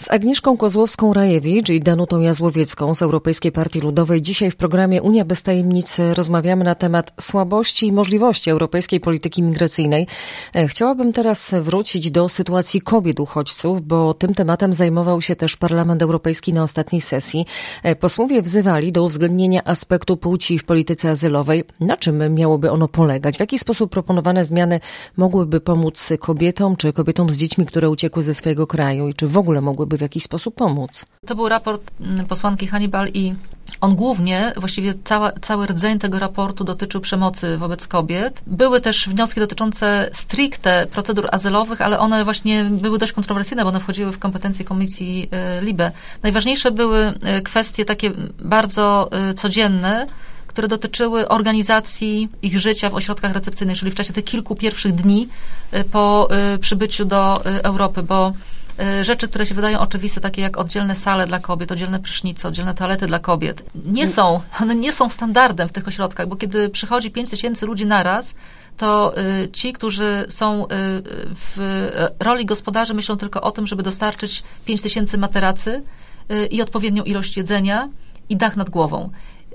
Z Agnieszką Kozłowską-Rajewicz i Danutą Jazłowiecką z Europejskiej Partii Ludowej dzisiaj w programie Unia bez tajemnic rozmawiamy na temat słabości i możliwości europejskiej polityki migracyjnej. Chciałabym teraz wrócić do sytuacji kobiet uchodźców, bo tym tematem zajmował się też Parlament Europejski na ostatniej sesji. Posłowie wzywali do uwzględnienia aspektu płci w polityce azylowej. Na czym miałoby ono polegać? W jaki sposób proponowane zmiany mogłyby pomóc kobietom, czy kobietom z dziećmi, które uciekły ze swojego kraju i czy w ogóle mogłyby w jakiś sposób pomóc? To był raport posłanki Hannibal i on głównie, właściwie cały rdzeń tego raportu dotyczył przemocy wobec kobiet. Były też wnioski dotyczące stricte procedur azylowych, ale one właśnie były dość kontrowersyjne, bo one wchodziły w kompetencje Komisji LIBE. Najważniejsze były kwestie takie bardzo codzienne, które dotyczyły organizacji ich życia w ośrodkach recepcyjnych, czyli w czasie tych kilku pierwszych dni po przybyciu do Europy, bo rzeczy, które się wydają oczywiste, takie jak oddzielne sale dla kobiet, oddzielne prysznice, oddzielne toalety dla kobiet, one nie są standardem w tych ośrodkach, bo kiedy przychodzi 5000 ludzi naraz, to ci, którzy są w roli gospodarzy, myślą tylko o tym, żeby dostarczyć 5000 materacy i odpowiednią ilość jedzenia i dach nad głową.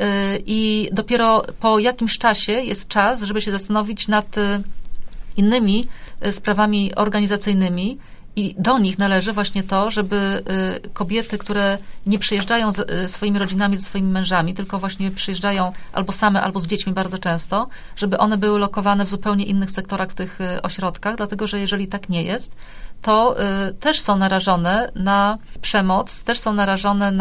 I dopiero po jakimś czasie jest czas, żeby się zastanowić nad innymi sprawami organizacyjnymi i do nich należy właśnie to, żeby kobiety, które nie przyjeżdżają z swoimi rodzinami, ze swoimi mężami, tylko właśnie przyjeżdżają albo same, albo z dziećmi bardzo często, żeby one były lokowane w zupełnie innych sektorach w tych ośrodkach, dlatego że jeżeli tak nie jest, to też są narażone na przemoc, też są narażone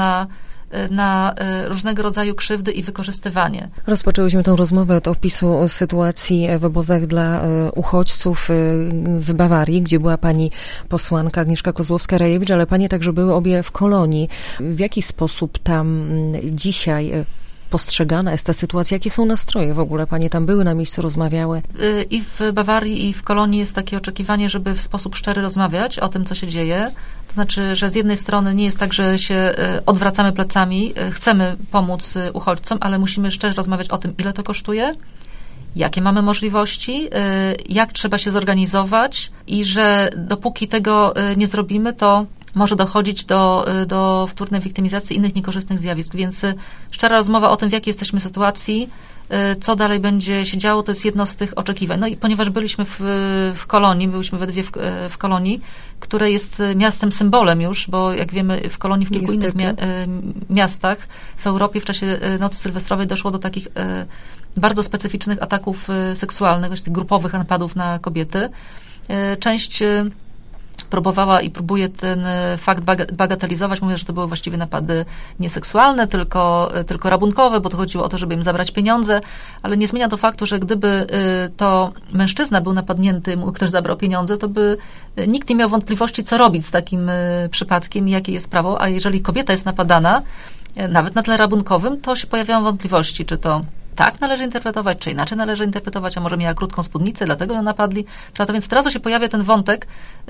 na różnego rodzaju krzywdy i wykorzystywanie. Rozpoczęłyśmy tę rozmowę od opisu sytuacji w obozach dla uchodźców w Bawarii, gdzie była pani posłanka Agnieszka Kozłowska-Rajewicz, ale panie także były obie w Kolonii. W jaki sposób tam dzisiaj postrzegana jest ta sytuacja? Jakie są nastroje w ogóle? Panie tam były na miejscu, rozmawiały? I w Bawarii, i w Kolonii jest takie oczekiwanie, żeby w sposób szczery rozmawiać o tym, co się dzieje. To znaczy, że z jednej strony nie jest tak, że się odwracamy plecami, chcemy pomóc uchodźcom, ale musimy szczerze rozmawiać o tym, ile to kosztuje, jakie mamy możliwości, jak trzeba się zorganizować i że dopóki tego nie zrobimy, to może dochodzić do wtórnej wiktymizacji innych niekorzystnych zjawisk. Więc szczera rozmowa o tym, w jakiej jesteśmy sytuacji, co dalej będzie się działo, to jest jedno z tych oczekiwań. No i ponieważ byliśmy w Kolonii, byliśmy we dwie w Kolonii, które jest miastem symbolem już, bo jak wiemy, w Kolonii, w kilku innych miastach w Europie w czasie nocy sylwestrowej doszło do takich bardzo specyficznych ataków seksualnych, właśnie grupowych napadów na kobiety. Część próbowała i próbuje ten fakt bagatelizować. Mówię, że to były właściwie napady nieseksualne, tylko rabunkowe, bo to chodziło o to, żeby im zabrać pieniądze, ale nie zmienia to faktu, że gdyby to mężczyzna był napadnięty, mu ktoś zabrał pieniądze, to by nikt nie miał wątpliwości, co robić z takim przypadkiem i jakie jest prawo, a jeżeli kobieta jest napadana, nawet na tle rabunkowym, to się pojawiają wątpliwości, czy to tak należy interpretować, czy inaczej należy interpretować, a może miała krótką spódnicę, dlatego ją napadli. Prawda? Więc od razu się pojawia ten wątek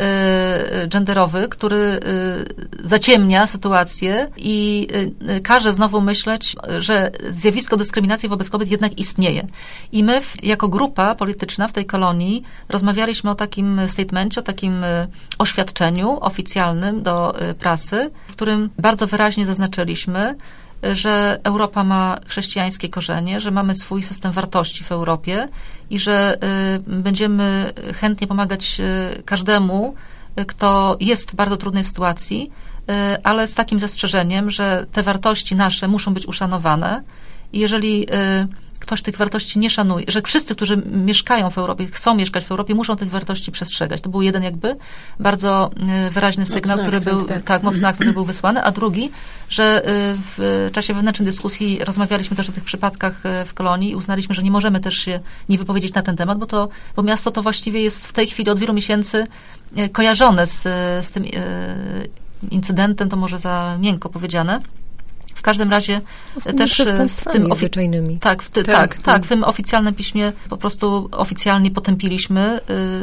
genderowy, który zaciemnia sytuację i każe znowu myśleć, że zjawisko dyskryminacji wobec kobiet jednak istnieje. I my jako grupa polityczna w tej Kolonii rozmawialiśmy o takim statemencie, o takim oświadczeniu oficjalnym do prasy, w którym bardzo wyraźnie zaznaczyliśmy, że Europa ma chrześcijańskie korzenie, że mamy swój system wartości w Europie i że będziemy chętnie pomagać każdemu, kto jest w bardzo trudnej sytuacji, ale z takim zastrzeżeniem, że te wartości nasze muszą być uszanowane i jeżeli ktoś tych wartości nie szanuje, że wszyscy, którzy mieszkają w Europie, chcą mieszkać w Europie, muszą tych wartości przestrzegać. To był jeden jakby bardzo wyraźny sygnał, mocny akcent, który był wysłany, a drugi, że w czasie wewnętrznej dyskusji rozmawialiśmy też o tych przypadkach w Kolonii i uznaliśmy, że nie możemy też się nie wypowiedzieć na ten temat, bo miasto to właściwie jest w tej chwili od wielu miesięcy kojarzone z tym incydentem, to może za miękko powiedziane. W każdym razie też przestępstwami zwyczajnymi. W tym oficjalnym piśmie po prostu oficjalnie potępiliśmy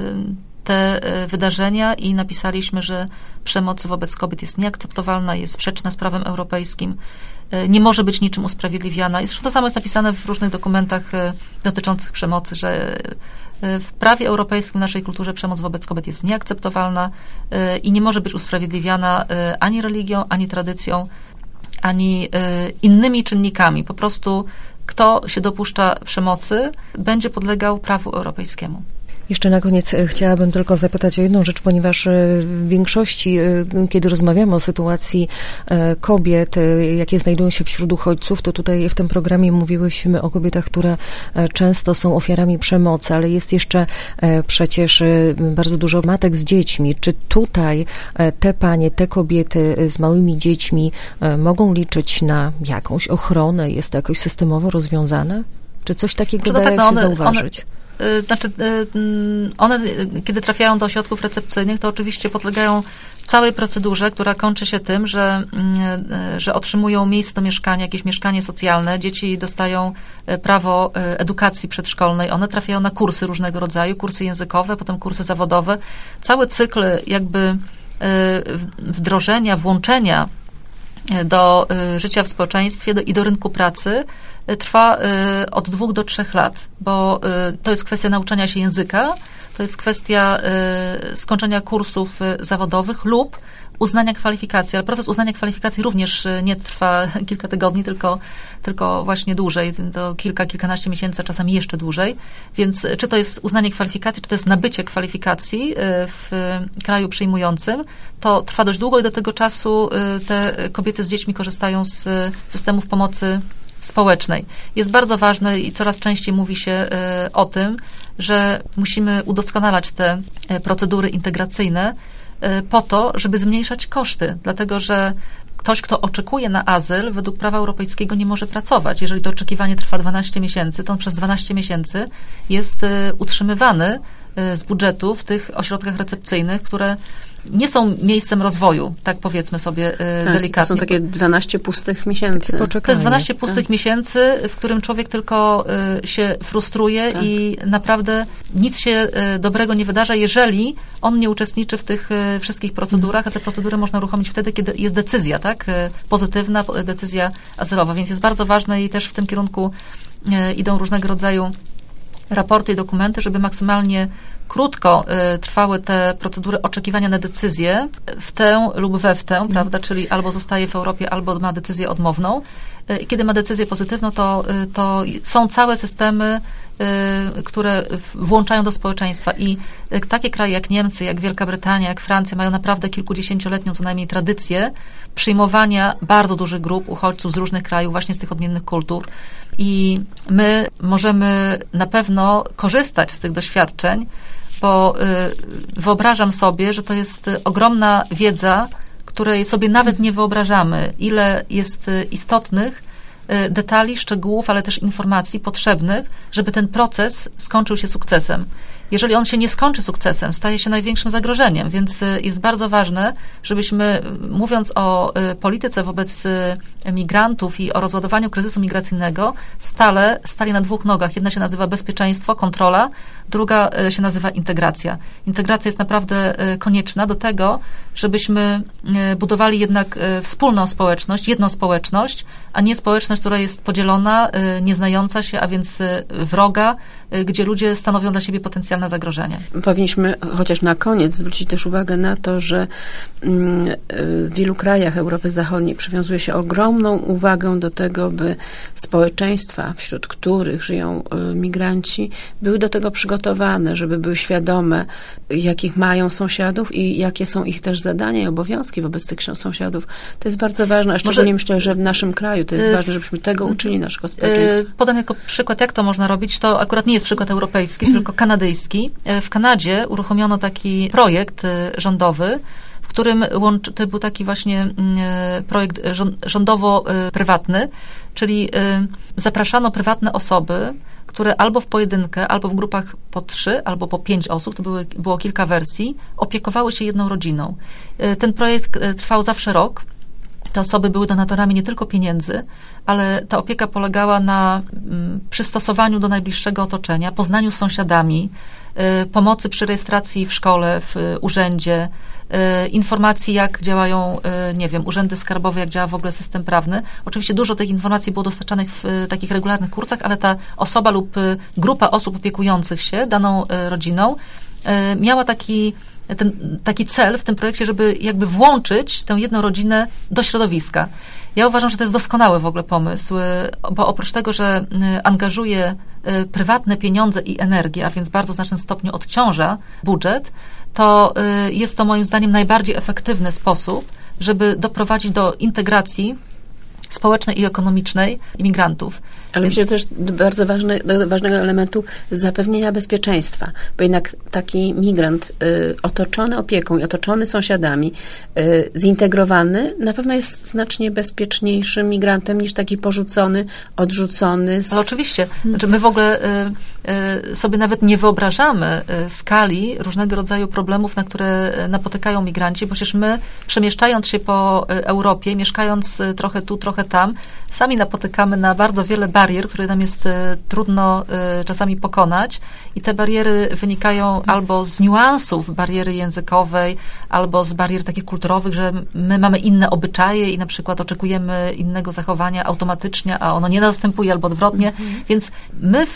te wydarzenia i napisaliśmy, że przemoc wobec kobiet jest nieakceptowalna, jest sprzeczna z prawem europejskim nie może być niczym usprawiedliwiana. I zresztą to samo jest napisane w różnych dokumentach dotyczących przemocy, że w prawie europejskim, w naszej kulturze przemoc wobec kobiet jest nieakceptowalna i nie może być usprawiedliwiana ani religią, ani tradycją, ani innymi czynnikami. Po prostu kto się dopuszcza przemocy, będzie podlegał prawu europejskiemu. Jeszcze na koniec chciałabym tylko zapytać o jedną rzecz, ponieważ w większości, kiedy rozmawiamy o sytuacji kobiet, jakie znajdują się wśród uchodźców, to tutaj w tym programie mówiłyśmy o kobietach, które często są ofiarami przemocy, ale jest jeszcze przecież bardzo dużo matek z dziećmi. Czy tutaj te panie, te kobiety z małymi dziećmi mogą liczyć na jakąś ochronę? Jest to jakoś systemowo rozwiązane? Czy coś takiego daje się zauważyć? One, kiedy trafiają do ośrodków recepcyjnych, to oczywiście podlegają całej procedurze, która kończy się tym, że otrzymują miejsce do mieszkania, jakieś mieszkanie socjalne, dzieci dostają prawo edukacji przedszkolnej, one trafiają na kursy różnego rodzaju, kursy językowe, potem kursy zawodowe. Cały cykl jakby wdrożenia, włączenia do życia w społeczeństwie i do rynku pracy trwa od 2 do 3 lat, bo to jest kwestia nauczania się języka, to jest kwestia skończenia kursów zawodowych lub uznania kwalifikacji, ale proces uznania kwalifikacji również nie trwa kilka tygodni, tylko właśnie dłużej, to kilkanaście miesięcy, czasami jeszcze dłużej, więc czy to jest uznanie kwalifikacji, czy to jest nabycie kwalifikacji w kraju przyjmującym, to trwa dość długo i do tego czasu te kobiety z dziećmi korzystają z systemów pomocy społecznej. Jest bardzo ważne i coraz częściej mówi się o tym, że musimy udoskonalać te procedury integracyjne po to, żeby zmniejszać koszty, dlatego że ktoś, kto oczekuje na azyl, według prawa europejskiego nie może pracować. Jeżeli to oczekiwanie trwa 12 miesięcy, to on przez 12 miesięcy jest utrzymywany z budżetu w tych ośrodkach recepcyjnych, które nie są miejscem rozwoju, tak powiedzmy sobie delikatnie. To są takie 12 pustych miesięcy. To jest 12 pustych miesięcy, w którym człowiek tylko się frustruje i naprawdę nic się dobrego nie wydarza, jeżeli on nie uczestniczy w tych wszystkich procedurach, a te procedury można uruchomić wtedy, kiedy jest decyzja, tak? Pozytywna decyzja azylowa, więc jest bardzo ważne i też w tym kierunku idą różnego rodzaju raporty i dokumenty, żeby maksymalnie krótko trwały te procedury oczekiwania na decyzję w tę lub we w tę, prawda, czyli albo zostaje w Europie, albo ma decyzję odmowną. I kiedy ma decyzję pozytywną, to są całe systemy, które włączają do społeczeństwa i takie kraje jak Niemcy, jak Wielka Brytania, jak Francja mają naprawdę kilkudziesięcioletnią co najmniej tradycję przyjmowania bardzo dużych grup uchodźców z różnych krajów, właśnie z tych odmiennych kultur. I my możemy na pewno korzystać z tych doświadczeń, bo wyobrażam sobie, że to jest ogromna wiedza, której sobie nawet nie wyobrażamy, ile jest istotnych detali, szczegółów, ale też informacji potrzebnych, żeby ten proces skończył się sukcesem. Jeżeli on się nie skończy sukcesem, staje się największym zagrożeniem, więc jest bardzo ważne, żebyśmy, mówiąc o polityce wobec migrantów i o rozładowaniu kryzysu migracyjnego, stali na 2 nogach. Jedna się nazywa bezpieczeństwo, kontrola, druga się nazywa integracja. Integracja jest naprawdę konieczna do tego, żebyśmy budowali jednak wspólną społeczność, jedną społeczność, a nie społeczność, która jest podzielona, nieznająca się, a więc wroga, gdzie ludzie stanowią dla siebie potencjalne zagrożenie. Powinniśmy chociaż na koniec zwrócić też uwagę na to, że w wielu krajach Europy Zachodniej przywiązuje się ogromną uwagę do tego, by społeczeństwa, wśród których żyją migranci, były do tego przygotowane, żeby były świadome, jakich mają sąsiadów i jakie są ich też zadania i obowiązki wobec tych sąsiadów. To jest bardzo ważne, a szczególnie myślę, że w naszym kraju to jest ważne, żebyśmy tego uczyli naszego społeczeństwa. Podam jako przykład, jak to można robić. To akurat nie jest przykład europejski, tylko kanadyjski. W Kanadzie uruchomiono taki projekt rządowy, w którym to był taki właśnie projekt rządowo-prywatny, czyli zapraszano prywatne osoby, które albo w pojedynkę, albo w grupach po 3, albo po 5 osób, to było kilka wersji, opiekowały się jedną rodziną. Ten projekt trwał zawsze rok. Te osoby były donatorami nie tylko pieniędzy, ale ta opieka polegała na przystosowaniu do najbliższego otoczenia, poznaniu z sąsiadami, pomocy przy rejestracji w szkole, w urzędzie, informacji, jak działają, nie wiem, urzędy skarbowe, jak działa w ogóle system prawny. Oczywiście dużo tych informacji było dostarczanych w takich regularnych kursach, ale ta osoba lub grupa osób opiekujących się daną rodziną miała taki cel w tym projekcie, żeby jakby włączyć tę jedną rodzinę do środowiska. Ja uważam, że to jest doskonały w ogóle pomysł, bo oprócz tego, że angażuje prywatne pieniądze i energię, a więc w bardzo znacznym stopniu odciąża budżet, to jest to moim zdaniem najbardziej efektywny sposób, żeby doprowadzić do integracji społecznej i ekonomicznej imigrantów. Ale myślę, że też bardzo ważnego elementu zapewnienia bezpieczeństwa, bo jednak taki migrant otoczony opieką i otoczony sąsiadami, zintegrowany, na pewno jest znacznie bezpieczniejszym migrantem niż taki porzucony, odrzucony. Ale oczywiście. Znaczy my w ogóle sobie nawet nie wyobrażamy skali różnego rodzaju problemów, na które napotykają migranci, bo przecież my, przemieszczając się po Europie, mieszkając trochę tu, trochę tam, sami napotykamy na bardzo wiele barier, które nam jest trudno czasami pokonać i te bariery wynikają albo z niuansów bariery językowej, albo z barier takich kulturowych, że my mamy inne obyczaje i na przykład oczekujemy innego zachowania automatycznie, a ono nie następuje, albo odwrotnie. Więc my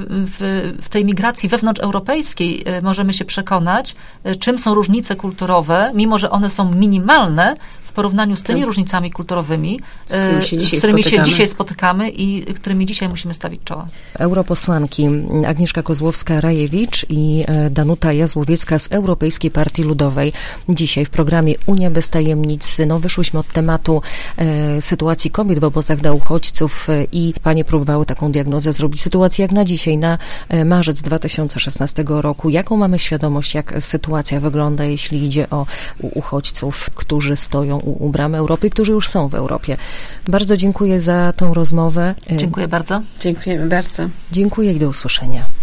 w tej migracji wewnątrzeuropejskiej możemy się przekonać, czym są różnice kulturowe, mimo że one są minimalne w porównaniu z tymi różnicami kulturowymi, z którymi się dzisiaj spotykamy i którymi dzisiaj musimy stawić czoła. Europosłanki Agnieszka Kozłowska-Rajewicz i Danuta Jazłowiecka z Europejskiej Partii Ludowej. Dzisiaj w programie Unia bez tajemnic wyszłyśmy od tematu sytuacji kobiet w obozach dla uchodźców i panie próbowały taką diagnozę zrobić. Sytuacji jak na dzisiaj, na marzec 2016 roku. Jaką mamy świadomość, jak sytuacja wygląda, jeśli idzie o uchodźców, którzy stoją u bram Europy, którzy już są w Europie. Bardzo dziękuję za tą rozmowę. Dziękuję bardzo. Dziękujemy bardzo. Dziękuję i do usłyszenia.